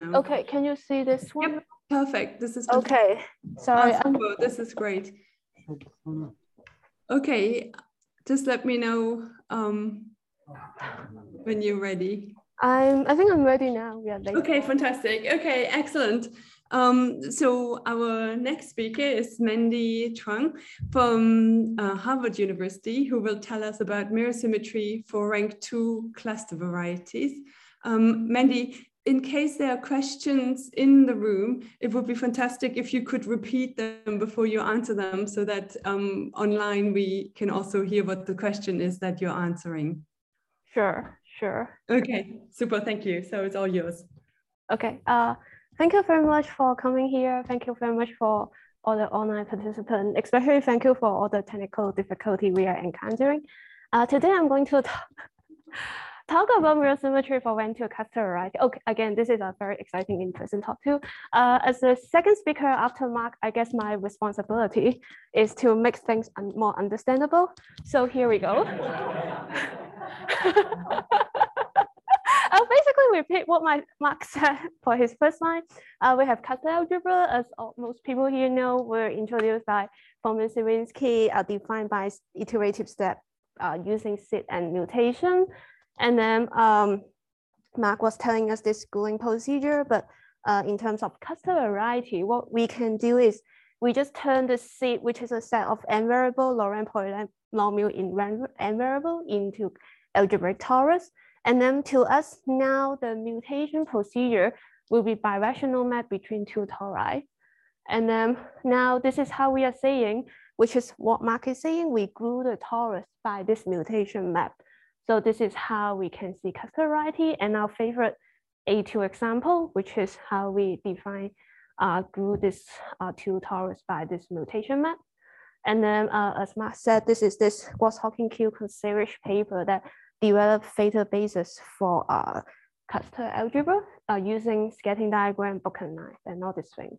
Okay, can you see this one? Yep, perfect. This is okay. Sorry. This is great. Okay, just let me know when you're ready. I think I'm ready now. Yeah. Okay, fantastic. Okay, excellent. So our next speaker is Mandy Chuang from Harvard University, who will tell us about mirror symmetry for rank 2 cluster varieties. Mandy, in case there are questions in the room, it would be fantastic if you could repeat them before you answer them so that online we can also hear what the question is that you're answering. Sure, sure. Okay, super, thank you. So it's all yours. Okay, thank you very much for coming here. Thank you very much for all the online participants, especially thank you for all the technical difficulty we are encountering. Today I'm going to talk about mirror symmetry for rank 2 cluster variety. Okay, again, this is a very exciting in-person talk too. As the second speaker after Mark, I guess my responsibility is to make things more understandable. So here we go. I'll basically repeat what Mark said for his first line. We have cluster algebra, as most people here know, were introduced by von Misevinsky, defined by iterative step using SID and mutation. And then Mark was telling us this schooling procedure, but in terms of cluster variety, what we can do is we just turn the SID, which is a set of n variable Laurent polynomial in n variable, into algebraic torus. And then to us now, the mutation procedure will be birational map between two tori. And then now this is how we are saying, which is what Mark is saying, we grew the torus by this mutation map. So this is how we can see cluster variety, and our favorite A2 example, which is how we define grew this two torus by this mutation map. And then as Mark said, this is this Gross-Hawking-Q-Consevich paper that developed theta basis for cluster algebra using scattering diagram, book and knife, and all these things.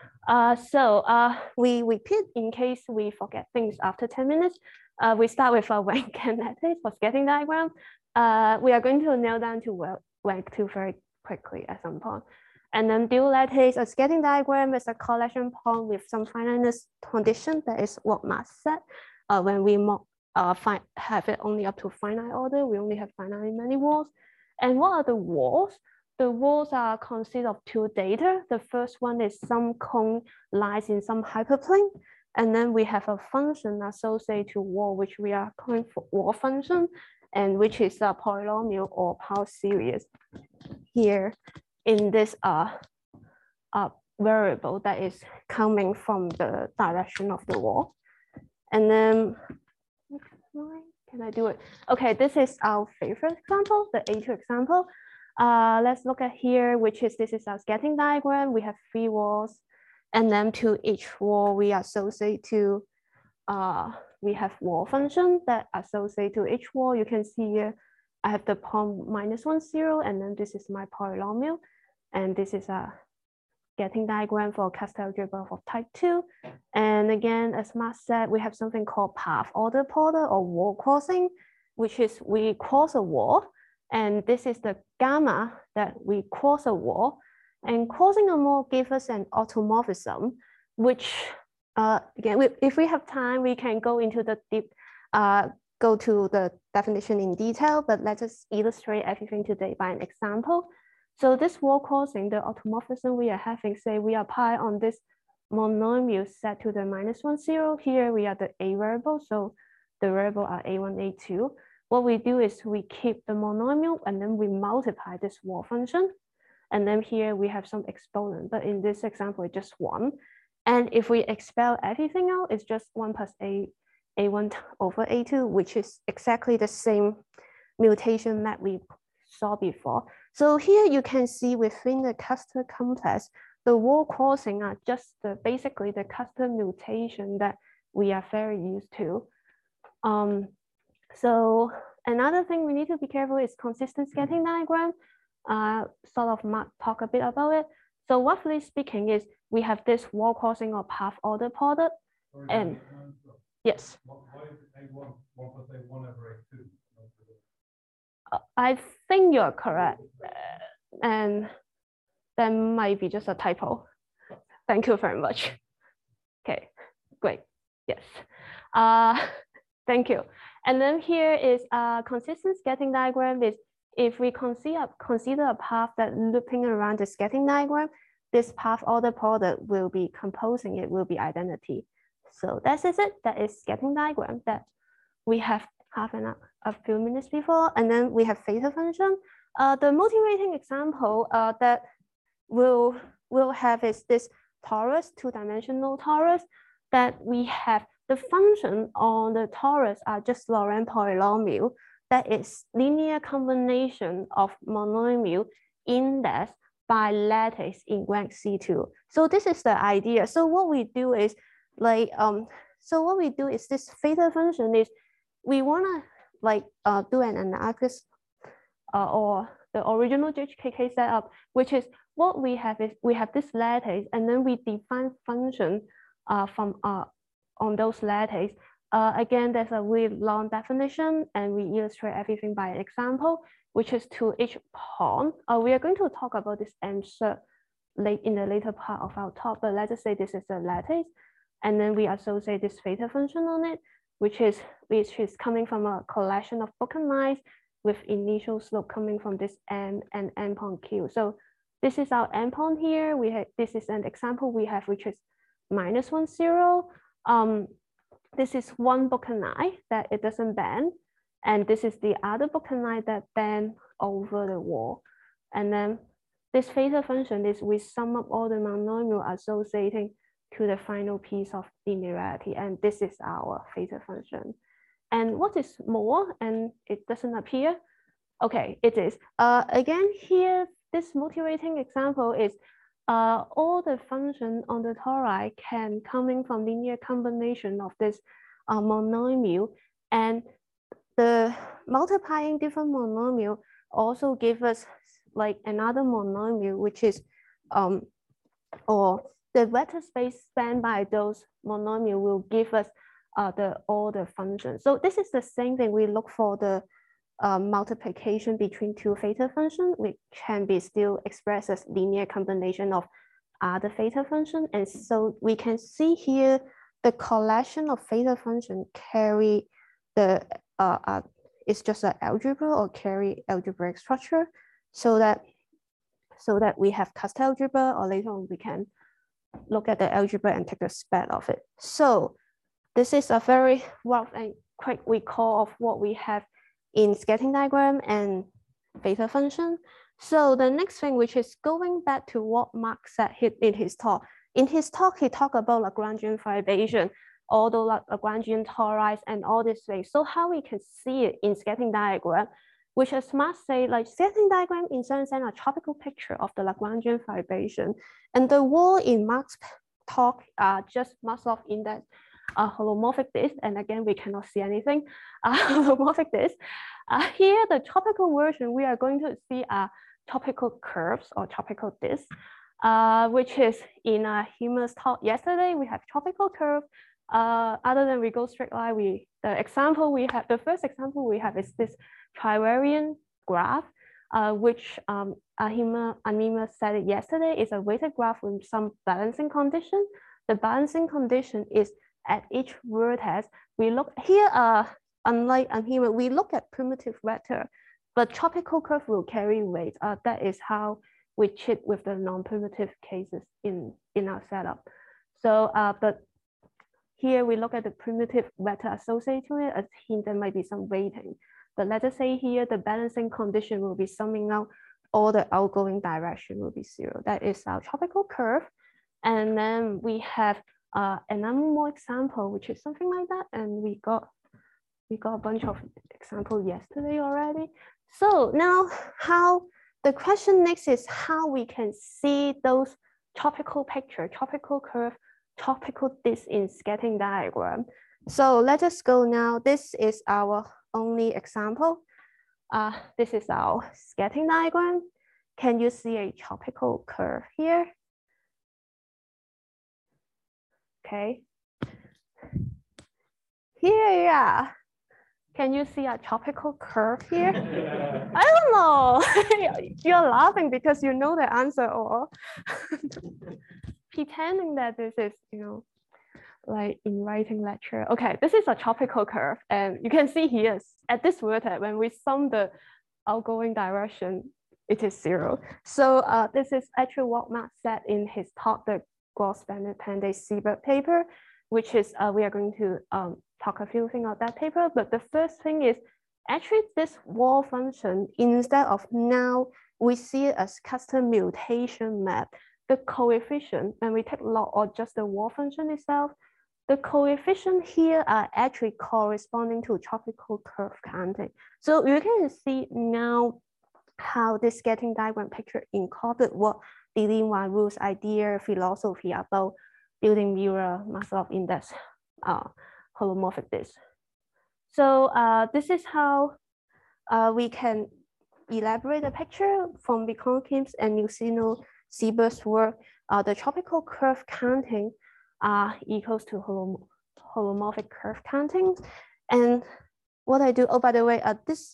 So we repeat in case we forget things after 10 minutes. We start with a rank and lattice for scattering diagram. We are going to nail down to rank 2 very quickly at some point. And then dual lattice, a scattering diagram is a collection point with some finiteness condition. That is what Mark said. When we have it only up to finite order, we only have finitely many walls. And what are the walls? The walls are consist of two data. The first one is some cone lies in some hyperplane. And then we have a function associated to wall, which we are calling for wall function, and which is a polynomial or power series here in this variable that is coming from the direction of the wall. And then, can I do it? Okay, this is our favorite example, the A2 example. Let's look at here, which is this is our scattering diagram. We have 3 walls, and then to each wall we associate to we have wall function that associate to each wall. You can see here I have the point -1, 0, and then this is my polynomial, and this is a scattering diagram for cluster algebra for type 2. And again, as Mark said, we have something called path order product or wall crossing, which is we cross a wall, and this is the gamma that we cross a wall. And crossing a wall gives us an automorphism, which again, if we have time, we can go into the deep, go to the definition in detail, but let's just illustrate everything today by an example. So this wall crossing, the automorphism we are having, say we apply on this monomial set to the -1, 0. Here we are the A variable, so the variable are A1, A2. What we do is we keep the monomial and then we multiply this wall function. And then here we have some exponent, but in this example, it's just 1. And if we expel everything out, it's just 1 plus A1 over A2, which is exactly the same mutation that we saw before. So here you can see within the cluster complex, the wall crossing are just basically the cluster mutation that we are very used to. So another thing we need to be careful is consistent scattering diagram. Sort of talk a bit about it. So roughly speaking is we have this wall crossing or path order product. And yes. Why is it A1 plus A1 over A2? I think you're correct. And that might be just a typo. Thank you very much. Okay, great. Yes. Thank you. And then here is a consistent scattering diagram. Is if we consider a path that looping around the scattering diagram, this path order product will be composing it will be identity. So that is it. That is scattering diagram that we have a few minutes before. And then we have theta function. The motivating example that we'll have is this torus, two-dimensional torus, that we have the function on the torus are just Laurent polynomial. That is linear combination of monomial index by lattice in rank C2. So this is the idea. So what we do is like, this theta function is we wanna like do an analogous or the original GHKK setup, which is what we have is we have this lattice and then we define function from on those lattice. Again, there's a really long definition and we illustrate everything by an example, which is to each point. We are going to talk about this answer in the later part of our talk, but let's just say this is a lattice and then we associate this theta function on it, which is coming from a collection of broken lines with initial slope coming from this M and endpoint Q. So this is our endpoint here. This is an example we have, which is -1, 0. This is one broken line that it doesn't bend. And this is the other broken line that bend over the wall. And then this theta function is we sum up all the monomial associating to the final piece of linearity. And this is our theta function. And what is more, and it doesn't appear? Okay, it is. Again, here, this motivating example is all the function on the tori can coming from linear combination of this monomial, and the multiplying different monomial also give us like another monomial, which is or the vector space spanned by those monomial will give us all the functions. So this is the same thing. We look for the multiplication between two theta functions, which can be still expressed as linear combination of other theta function. And so we can see here the collection of theta function carry the it's just an algebra or carry algebraic structure, so that we have Custal algebra, or later on we can look at the algebra and take the spec of it. So this is a very rough and quick recall of what we have in scattering diagram and theta function. So the next thing, which is going back to what Mark said in his talk. In his talk, he talked about Lagrangian fibration, all the Lagrangian torides and all these things. So how we can see it in scattering diagram, which as Mark say, like scattering diagram in certain sense a tropical picture of the Lagrangian fibration. And the wall in Mark's talk are just Maslov index holomorphic disk, and again we cannot see anything. Holomorphic disk. Here the tropical version, we are going to see tropical curves or tropical disk, which is in Hima's talk yesterday. We have tropical curve. Other than we go straight line, the first example we have is this trivariant graph, which Anima said it yesterday, is a weighted graph with some balancing condition. The balancing condition is at each vertex. We look here, unlike Anima, we look at primitive vector, but tropical curve will carry weight. That is how we cheat with the non-primitive cases in our setup. So, but here we look at the primitive vector associated to it, as hint there might be some weighting. But let us say here, the balancing condition will be summing out all the outgoing direction will be 0. That is our tropical curve. And then we have another more example, which is something like that. And we got a bunch of examples yesterday already. So now the question next is how we can see those tropical picture, tropical curve, tropical disk in scattering diagram. So let us go now. This is our only example. This is our scattering diagram. Can you see a tropical curve here? Okay. Here, yeah. Can you see a tropical curve here? I don't know. You're laughing because you know the answer, or pretending that this is, like in writing lecture. Okay, this is a tropical curve, and you can see here at this vertex, when we sum the outgoing direction, it is 0. So this is actually what Max said in his talk, the Gross-Penner-Pandey-Siebert paper, which is we are going to talk a few things about that paper. But the first thing is actually this wall function, instead of now we see it as custom mutation map, the coefficient, when we take log or just the wall function itself, the coefficient here are actually corresponding to tropical curve counting. So you can see now how this scattering diagram picture incorporates what Deligne van Roel's idea, philosophy about building mirror Maslov index holomorphic disk. So this is how we can elaborate the picture from Vikonkin's and Ursino-Siebert's work. The tropical curve counting equals to holomorphic curve counting. And what I do, oh, by the way, this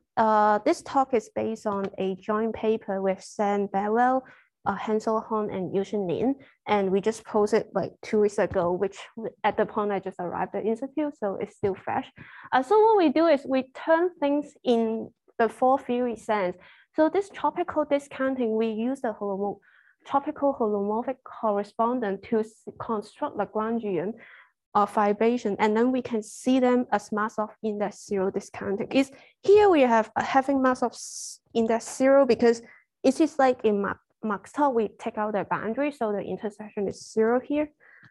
talk is based on a joint paper with Sam Barwell, Hensel Hahn, and Yushin Lin. And we just posted like 2 weeks ago, which at the point I just arrived at the institute, so it's still fresh. So what we do is we turn things in the 4 theory sense. So this tropical discounting, we use the tropical holomorphic correspondence to construct Lagrangian vibration, and then we can see them as Maslov index 0 discounting. Is here we have having Maslov index 0 because it is like in Max talk, we take out the boundary, so the intersection is 0 here.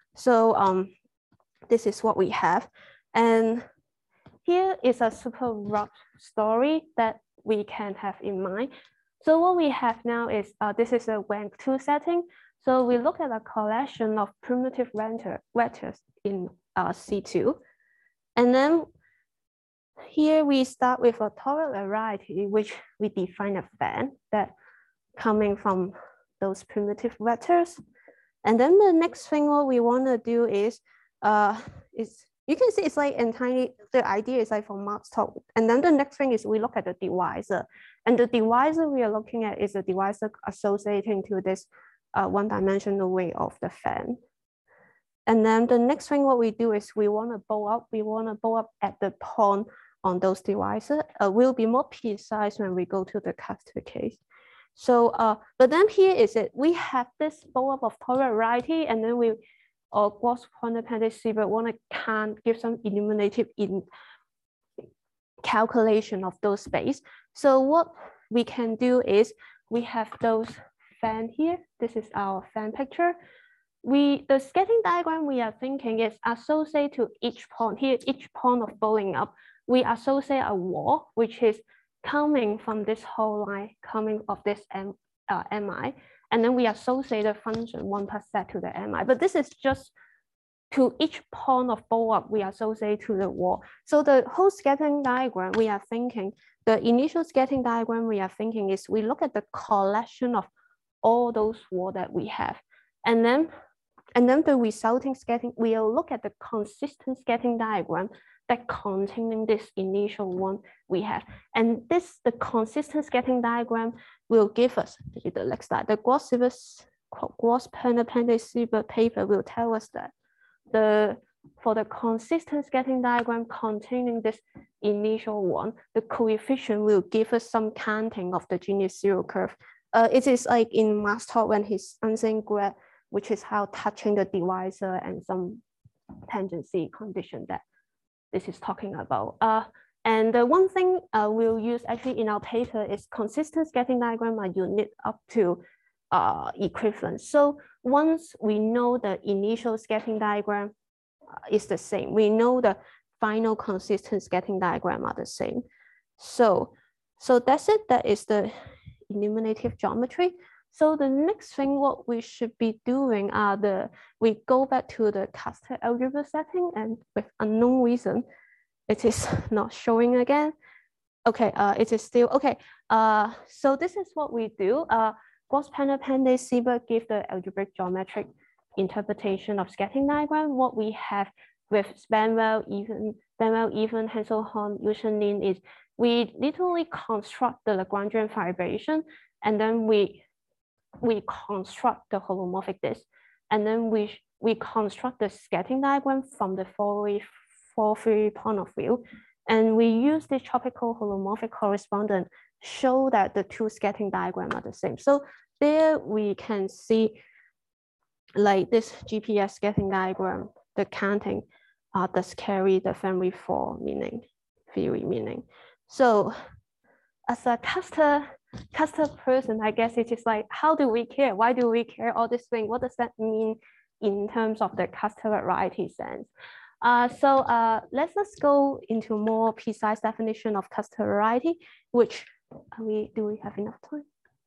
So this is what we have. And here is a super rough story that we can have in mind. So what we have now is, this is a rank 2 setting. So we look at a collection of primitive vectors in C2. And then here we start with a toric variety, which we define a fan that coming from those primitive vectors. And then the next thing what we want to do is you can see it's like entirely, the idea is like from Mark's talk. And then the next thing is we look at the divisor. And the divisor we are looking at is a divisor associating to this one-dimensional way of the fan. And then the next thing what we do is we want to bow up at the point on those divisors. We'll be more precise when we go to the Custer case. So, but then here is it, we have this bow up of toric variety, and then we Gross-Penner-Pandey-Siebert want to give some illuminative calculation of those space. So what we can do is we have those fan here. This is our fan picture. The scattering diagram we are thinking is associated to each point here, each point of bowing up. We associate a wall, which is coming from this whole line, coming of this mi. And then we associate the function 1 plus z to the mi. But this is just to each point of bow up, we associate to the wall. So the whole scattering diagram we are thinking, the initial scattering diagram we are thinking is we look at the collection of all those walls that we have. And then the resulting scattering, we'll look at the consistent scattering diagram that containing this initial one we have. And the consistent scattering diagram will give us, the next slide, the Gross-Penner-Pandey-Siebert paper will tell us that for the consistent scattering diagram containing this initial one, the coefficient will give us some counting of the genius 0 curve. It is like in Max talk when he's answering grad, which is how touching the divisor and some tangency condition that this is talking about. And the one thing we'll use actually in our paper is consistent scattering diagram are unique up to equivalence. So once we know the initial scattering diagram is the same, we know the final consistent scattering diagram are the same. So that's it. That is the illuminative geometry. So the next thing what we should be doing are we go back to the Custer algebra setting, and with unknown reason, it is not showing again. Okay, it is still, okay. So this is what we do. Gross-Penner-Pandey-Siebert give the algebraic geometric interpretation of scattering diagram. What we have with Spanwell, Even, Hensel Hahn, Yushin Lin is we literally construct the Lagrangian vibration, and then we construct the holomorphic disk, and then we construct the scattering diagram from the Fourier point of view, and we use the tropical holomorphic correspondence show that the two scattering diagrams are the same. So there we can see like this GPS scattering diagram, the counting does carry the family 4 theory meaning. So as a Custer person, I guess it is like, how do we care? Why do we care all this thing? What does that mean in terms of the Custer variety sense? So let's go into more precise definition of Custer variety, which do we have enough time?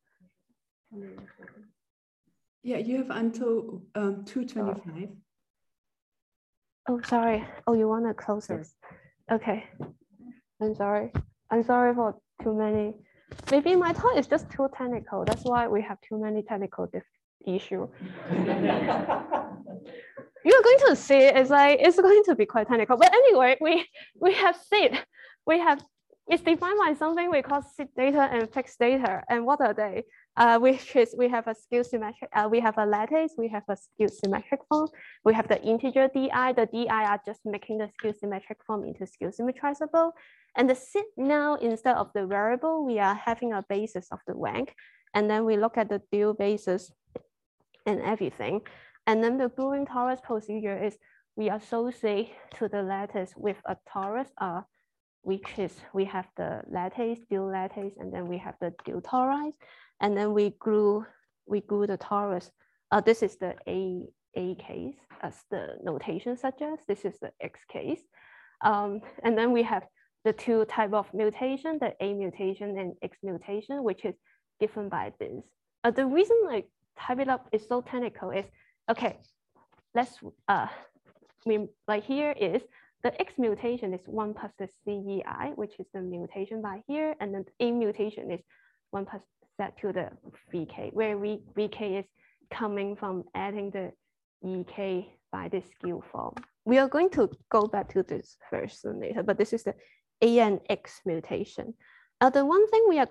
Yeah, you have until 2:25. Oh, sorry. Oh, you want to close this? Okay. I'm sorry. I'm sorry for too many. Maybe my talk is just too technical. That's why we have too many technical issues. You're going to see it's like it's going to be quite technical. But anyway, we have it's defined by something we call seed data and fixed data. And what are they? Which is we have a skew symmetric, we have a lattice, we have a skew symmetric form, we have the integer di, the di are just making the skew symmetric form into skew symmetrizable. And the seed now, instead of the variable, we are having a basis of the rank. And then we look at the dual basis and everything. And then the Green torus procedure is we associate to the lattice with a torus, which is we have the lattice, dual lattice, and then we have the dual tori, and then we glue the torus. This is the A case, as the notation suggests. This is the X case, and then we have the two type of mutation, the A mutation and X mutation, which is given by this. The reason I type it up is so technical is okay. Let's like here is. The X mutation is 1 plus the CEI, which is the mutation by here, and then A mutation is 1 plus set to the VK, where VK is coming from adding the EK by the skew form. We are going to go back to this first later, but this is the A and X mutation. The one thing I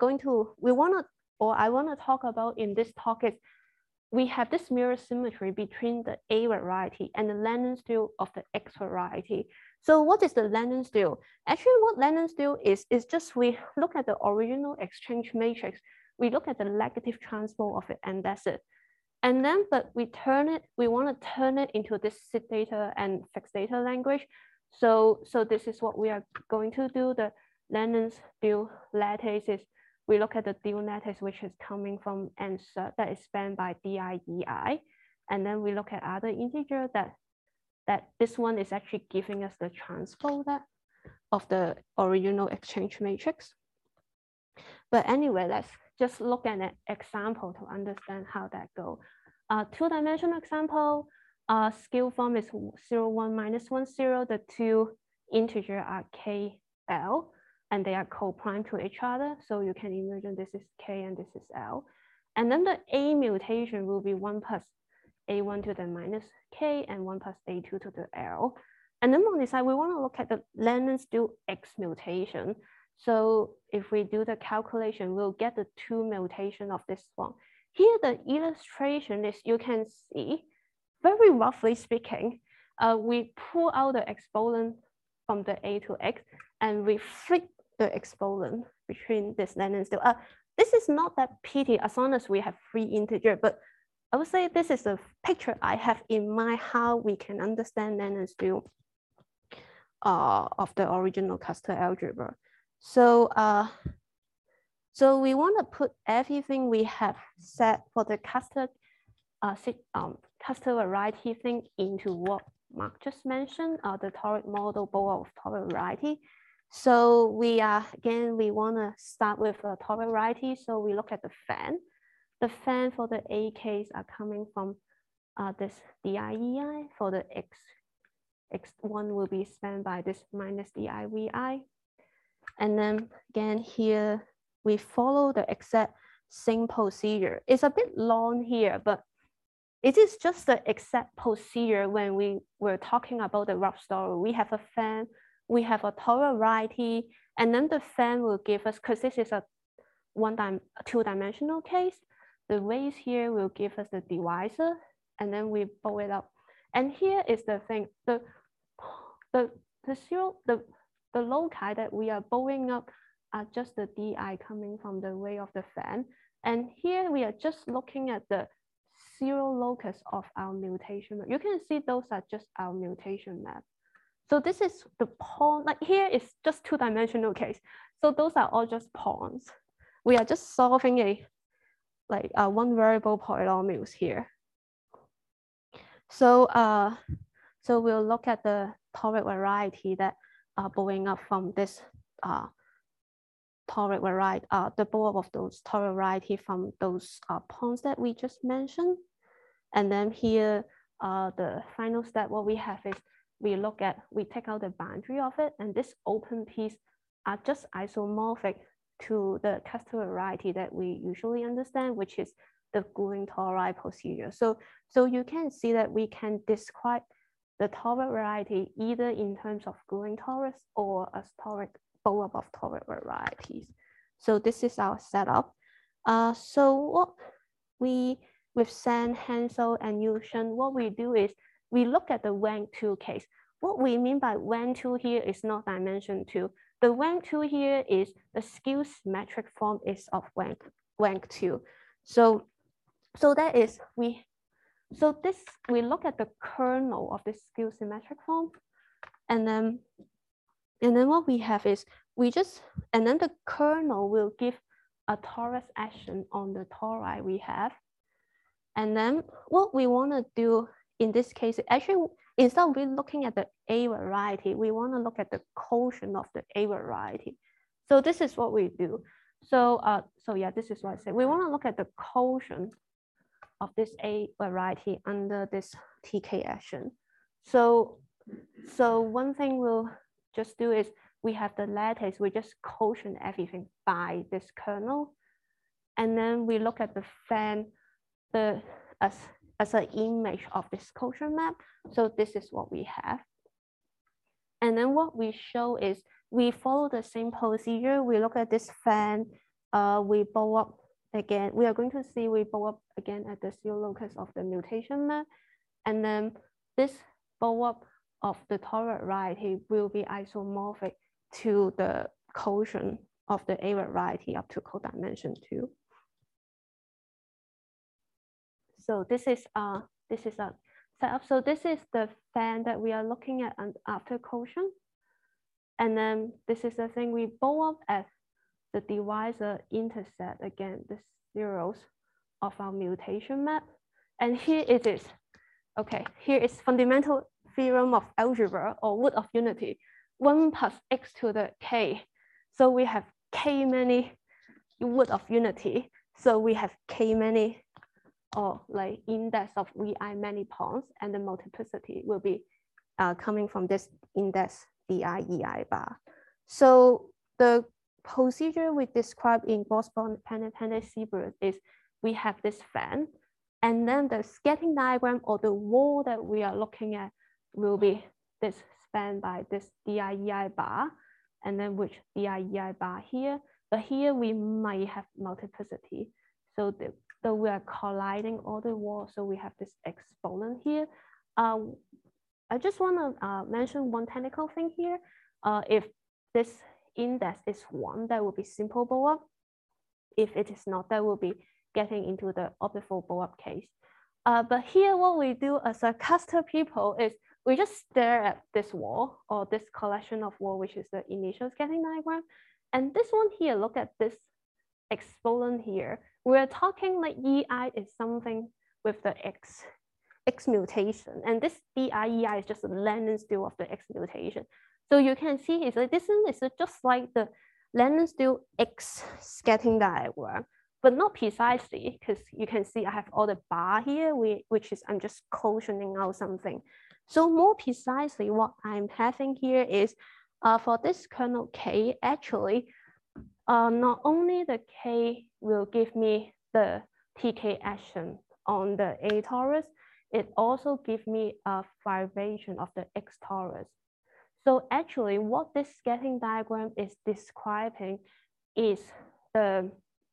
want to talk about in this talk is we have this mirror symmetry between the A variety and the Lennon-Steele of the X variety. So what is the Lennon-Steele? Actually, what Lennon-Steele is just we look at the original exchange matrix, we look at the negative transpose of it, and that's it. And then, but we want to turn it into this seed data and fixed data language. So this is what we are going to do. The Lennon-Steele lattice is we look at the dual lattice, which is coming from answer that is spanned by DIEI. And then we look at other integer that this one is actually giving us the transpose of the original exchange matrix. But anyway, let's just look at an example to understand how that goes. Two-dimensional example, scale form is 0, 1, minus 1, 0. The two integer are K, L, and they are co-prime to each other. So you can imagine this is K and this is L. And then the A mutation will be 1 plus A1 to the minus K and 1 plus A2 to the L. And then on the side, we want to look at the Lennon-Steele X mutation. So if we do the calculation, we'll get the two mutation of this one. Here, the illustration is you can see, very roughly speaking, we pull out the exponent from the A to X and we flip the exponent between this Lennon-Steele. This is not that pretty as long as we have three integer, but I would say this is a picture I have in mind how we can understand Lennon-Steele of the original Custer algebra. So, so we want to put everything we have set for the Custer variety thing into what Mark just mentioned, the toric model Bohr of toric variety. So we want to start with a toric variety. So we look at the fan. The fan for the A case are coming from this DIEI. For the X1 will be spanned by this minus DIVI. And then again here, we follow the exact same procedure. It's a bit long here, but it is just the exact procedure when we were talking about the rough story. We have a fan, we have a toric variety, And then the fan will give us, because this is a two-dimensional case, the rays here will give us the divisor, and then we bow it up. And here is the thing, the loci that we are bowing up are just the DI coming from the ray of the fan. And here we are just looking at the zero locus of our mutation map. You can see those are just our mutation map. So this is the pawn, like here is just two-dimensional case. So those are all just pawns. We are just solving a one variable polynomials here. So so we'll look at the toric variety that are bowing up from this toric variety, the bow up of those toric variety from those pawns that we just mentioned. And then here, the final step, what we have is we take out the boundary of it, and this open piece are just isomorphic to the cluster variety that we usually understand, which is the Gouin-Tori procedure. So you can see that we can describe the toric variety either in terms of Gouin-Torus or as toric bow up of toric varieties. So this is our setup. So what with Sen, Hensel, and Yusheng, what we do is we look at the Wang 2 case. What we mean by Wang 2 here is not dimension 2. The Wang 2 here is the skew symmetric form is of Wang 2. So that is we look at the kernel of this skew symmetric form, and then what we have is and then the kernel will give a torus action on the tori we have. And then what we want to do in this case, actually, instead of looking at the A variety, we want to look at the quotient of the A variety. So this is what we do. So yeah, this is what I said. We want to look at the quotient of this A variety under this TK action. So one thing we'll just do is we have the lattice, we just quotient everything by this kernel. And then we look at the fan as an image of this quotient map. So this is what we have. And then what we show is we follow the same procedure. We look at this fan, we bow up again. We are going to see we bow up again at the zero locus of the mutation map. And then this bow up of the toric variety will be isomorphic to the quotient of the A variety up to codimension 2. So this is a setup. So this is the fan that we are looking at after quotient. And then this is the thing we bow up as the divisor intercept again the zeros of our mutation map. And here it is. Okay, here is fundamental theorem of algebra or root of unity. 1 plus x to the k. So we have k many root of unity. So we have k many or like index of vi many pawns, and the multiplicity will be coming from this index di ei bar. So the procedure we described in Gauss-Bonnet Seibert is we have this fan, and then the scattering diagram or the wall that we are looking at will be this span by this di ei bar, and then which di ei bar here. But here we might have multiplicity. So we are colliding all the walls. So we have this exponent here. I just want to mention one technical thing here. If this index is 1, that will be simple bow up. If it is not, that will be getting into the orbifold bow up case. But here, what we do as a cluster people is we just stare at this wall or this collection of wall, which is the initial scattering diagram. And this one here, look at this exponent here. We're talking like EI is something with the X mutation. And this DIEI is just a Lennon-Steele of the X mutation. So you can see it's like this is just like the Lennon-Steele X scattering diagram, but not precisely, because you can see I have all the bar here, which is I'm just quotienting out something. So more precisely, what I'm having here is for this kernel K, actually, not only the K will give me the TK action on the A torus, it also gives me a variation of the X torus. So actually what this scattering diagram is describing is the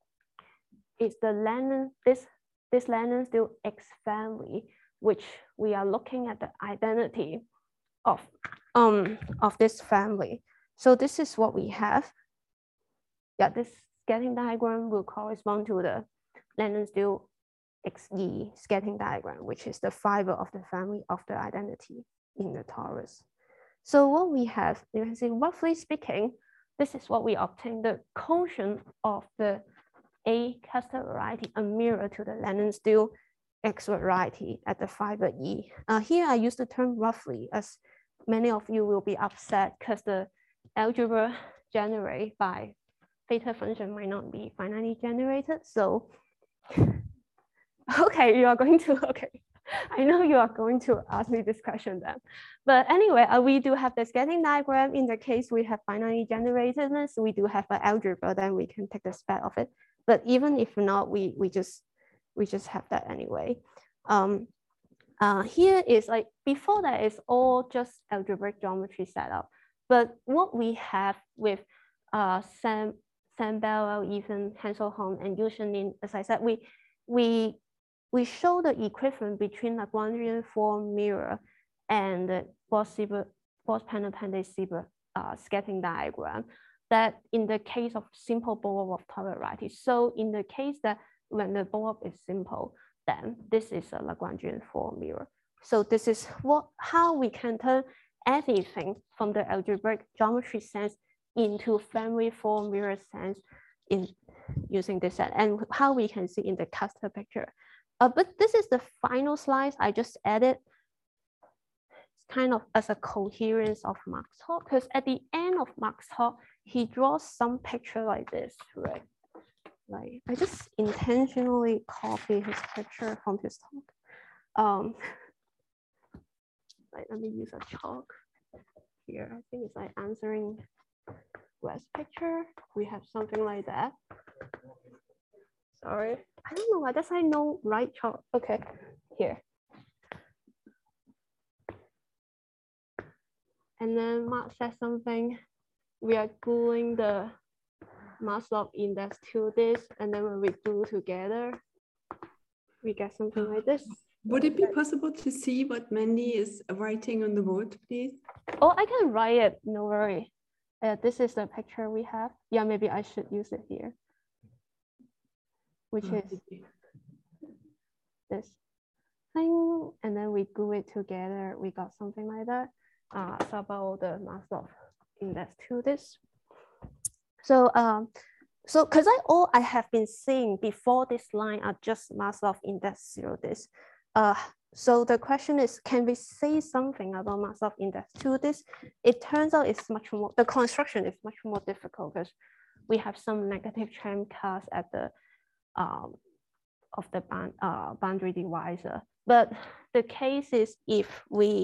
this Lennon-Steel X family, which we are looking at the identity of this family. So this is what we have. Yeah, this scattering diagram will correspond to the Lennon-Steel XE scattering diagram, which is the fiber of the family of the identity in the torus. So what we have, you can see, roughly speaking, this is what we obtain. The quotient of the A cluster variety, a mirror to the Lennon-Steel X variety at the fiber E. Here I use the term roughly, as many of you will be upset because the algebra generated by theta function might not be finitely generated. So, okay, you are going to, okay. I know you are going to ask me this question then. But anyway, we do have the scattering diagram. In the case we have finitely generatedness, we do have an algebra, then we can take the spec of it. But even if not, we just have that anyway. Here is like, before that is all just algebraic geometry setup. But what we have with Sam Bell, Ethan, Hansel-Hong, and Yusheng, as I said, we show the equivalent between Lagrangian form mirror and the Bose-Panner-Pendes-Sieber scattering diagram, that in the case of simple Borov variety. So in the case that when the Borov is simple, then this is a Lagrangian form mirror. So this is how we can turn anything from the algebraic geometry sense into family form mirror sense in using this set, and how we can see in the cluster picture. But this is the final slide I just added, kind of as a coherence of Mark's talk, because at the end of Mark's talk, he draws some picture like this, right? Like, I just intentionally copy his picture from his talk. Like, let me use a chalk here. I think it's like answering Wes picture. We have something like that. Sorry, I don't know why does I know right chalk. Okay, here. And then Mark says something. We are gluing the Maslov index to this, and then when we glue together, we get something like this. Would it be possible to see what Mandy is writing on the board, please? Oh, I can write it, no worry. This is the picture we have. Yeah, maybe I should use it here, which is this thing, and then we glue it together. We got something like that. So about the Maslov index to this. So so because all I have been seeing before this line are just Maslov index 0 this. So the question is, can we say something about Maslov index to this? It turns out it's much more, the construction is much more difficult because we have some negative Chern class at the of the boundary divisor. But the case is if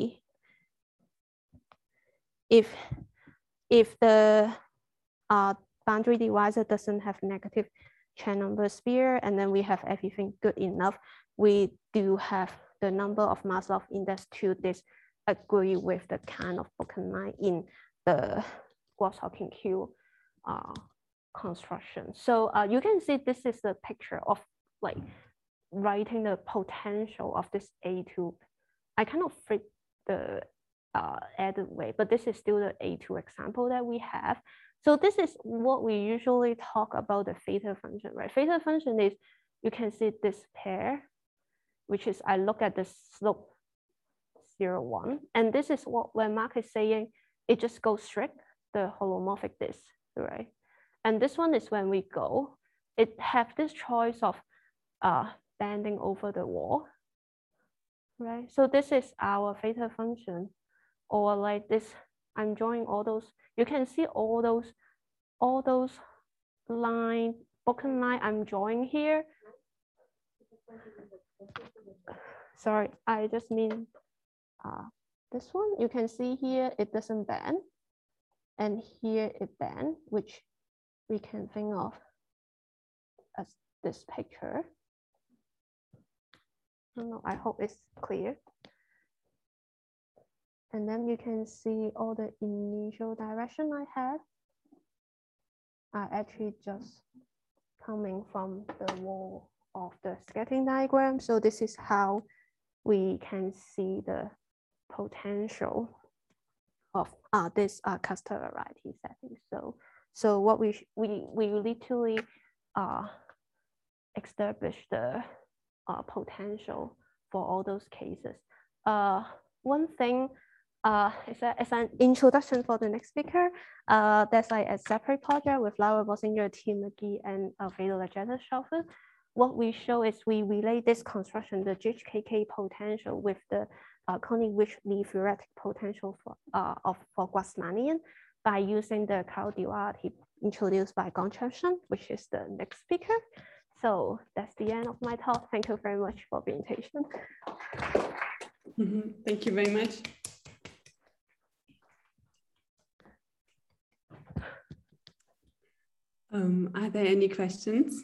the boundary divisor doesn't have negative Chern number sphere, and then we have everything good enough, we do have the number of Maslov index to this agree with the kind of Bokken in the Gross-Hawking Q construction. So you can see this is the picture of like writing the potential of this A2. I kind of flip the added way, but this is still the A2 example that we have. So this is what we usually talk about the theta function, right? Theta function is, you can see this pair, which is I look at the slope 0, 1. And this is what when Mark is saying, it just goes straight, the holomorphic disk, right? And this one is when we go, it have this choice of bending over the wall, right? So this is our theta function, or like this, I'm drawing all those, you can see all those line, Bokken line I'm drawing here. Sorry, I just mean this one. You can see here it doesn't bend, and here it bend, which we can think of as this picture. I don't know, I hope it's clear. And then you can see all the initial direction I have are actually just coming from the wall of the scattering diagram. So this is how we can see the potential of this cluster variety setting. So what we literally establish the potential for all those cases. One thing as an introduction for the next speaker, there's like a separate project with Laura Bossinger, Tim McGee, and Alfredo Lagetta Schaufer. What we show is we relate this construction, the GHKK potential, with the Koenig-Wightly theoretic potential for Grassmannian by using the chiral duality introduced by Gongcha Shen, which is the next speaker. So that's the end of my talk. Thank you very much for being patient. Thank you very much. Are there any questions?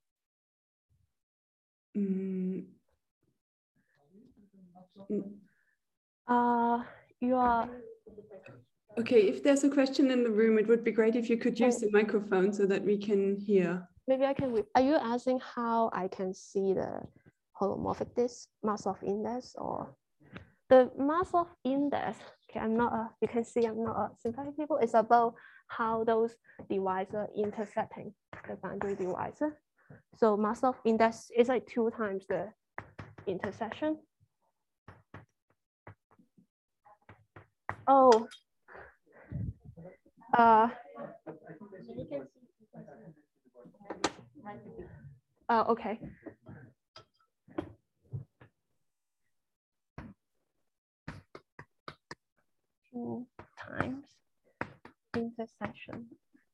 You are okay. If there's a question in the room, it would be great if you could use the microphone so that we can hear. Maybe I can. Are you asking how I can see the holomorphic disk Maslov index or the Maslov index? Okay, I'm not a. You can see I'm not a sympathetic people. It's about how those divisor intersecting the boundary divisor. So Maslov index is like 2 times the intersection. Oh. Okay. 2 times intersection.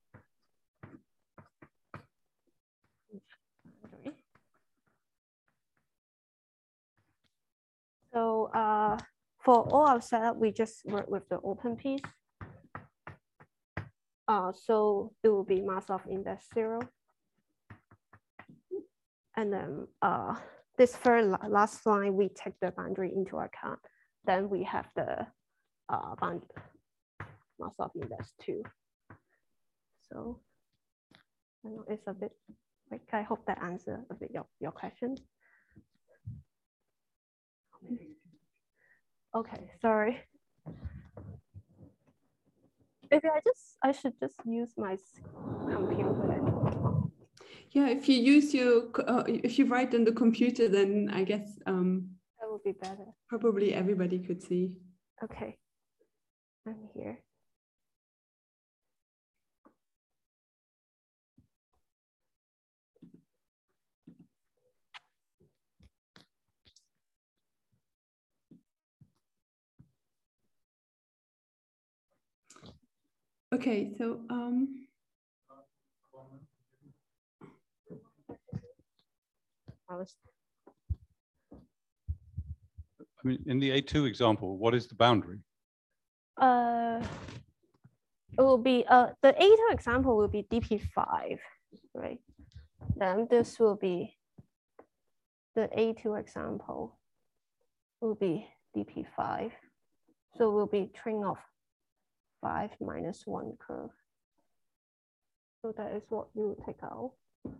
So for all our setup, we just work with the open piece. So it will be Maslov index 0. And then this last line, we take the boundary into account. Then we have the Maslov index 2. So I know it's a bit like, I hope that answers a bit your question. Okay, sorry. Maybe I should just use my computer. Yeah, if you use your if you write on the computer, then I guess that would be better. Probably everybody could see. Okay, I'm here. Okay, so I mean, in the A2 example, what is the boundary? It will be the A2 example will be DP5, right? Then this will be the A2 example will be DP5. So we'll be trig of 5 minus 1 curve. So that is what you will take out.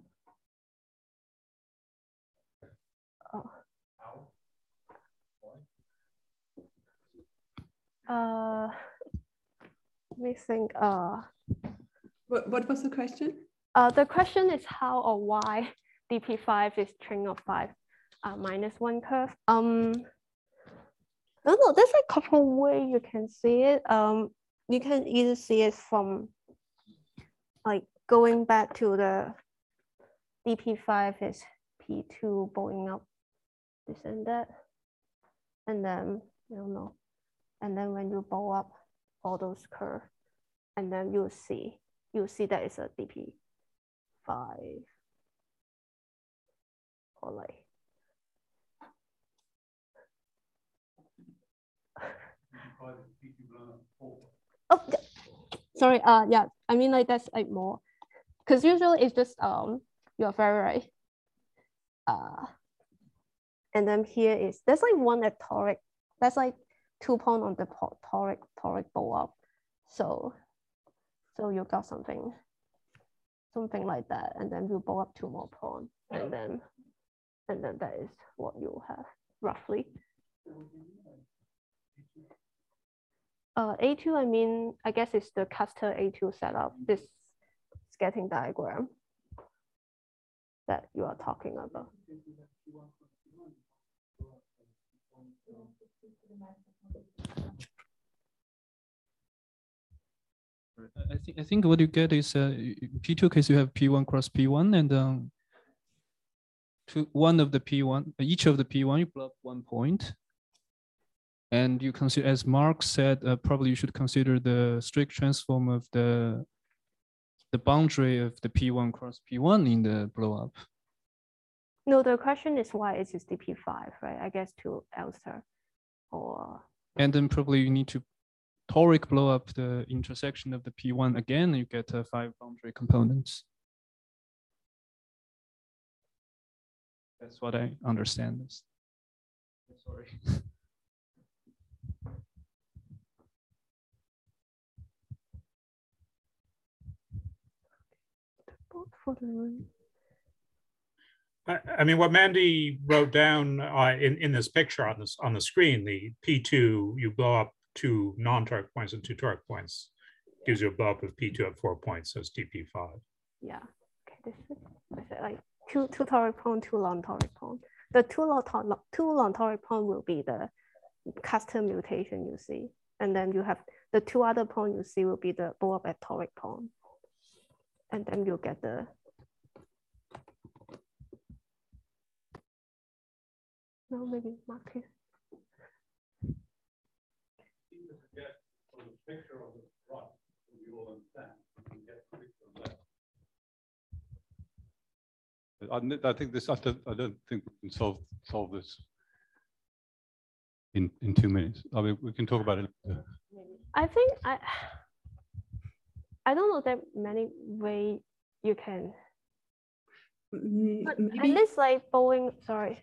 Let me think. What was the question? The question is how or why DP5 is trig of 5 minus 1 curve. I don't know. There's a couple ways you can see it. You can either see it from like going back to the DP5 is P2 going up this and that, and then I don't know. And then when you bow up all those curves, and then you'll see that it's a DP5 or like. Oh, sorry. Yeah. I mean, like that's like more, because usually it's just you're very right. And then here is there's like one at toric. That's like 2 points on the toric blow up. So you got something like that, and then you blow up 2 more pawns, and then that is what you have roughly. A2, I mean, I guess it's the Castle A2 setup, this sketching diagram that you are talking about. I think what you get is P2 case you have P1 cross P1, and one of the P1, each of the P1 you blow up 1 point. And you consider, as Mark said, probably you should consider the strict transform of the boundary of the P1 cross P1 in the blow up. No, the question is why it is DP5, right? I guess to Elster or. And then probably you need to toric blow up the intersection of the P1 again, you get 5 boundary components. That's what I understand. Sorry. I mean, what Mandy wrote down in this picture on the screen, the P2, you blow up 2 non-toric points and 2 toric points, gives you a blow up of P2 at 4 points, so it's DP5. Yeah, okay, this is like two toric pawn, 2 non-toric pawn. The two non-toric pawn will be the custom mutation you see, and then you have the 2 other pawn you see will be the blow up at toric pawn, and then you get the. No, maybe mark it. I think this. I don't think we can solve this in 2 minutes. I mean, we can talk about it. I think I don't know that many ways you can. But at least like Boeing. Sorry.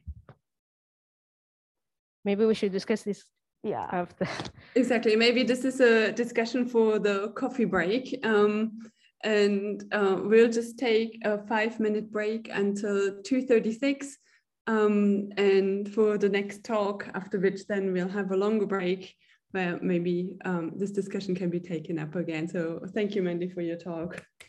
Maybe we should discuss this. Yeah. After. Exactly. Maybe this is a discussion for the coffee break. And we'll just take a 5-minute break until 2:36. And for the next talk, after which then we'll have a longer break where maybe this discussion can be taken up again. So thank you, Mandy, for your talk.